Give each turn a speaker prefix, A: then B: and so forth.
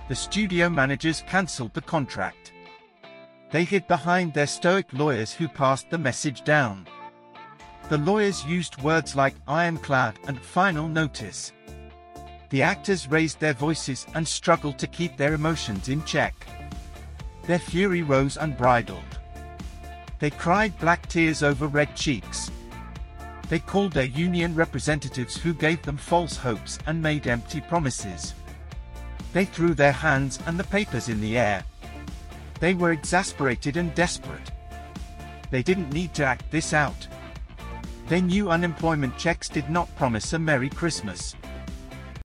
A: the studio managers cancelled the contract. They hid behind their stoic lawyers who passed the message down. The lawyers used words like ironclad and final notice. The actors raised their voices and struggled to keep their emotions in check. Their fury rose unbridled. They cried black tears over red cheeks. They called their union representatives who gave them false hopes and made empty promises. They threw their hands and the papers in the air. They were exasperated and desperate. They didn't need to act this out. They knew unemployment checks did not promise a Merry Christmas.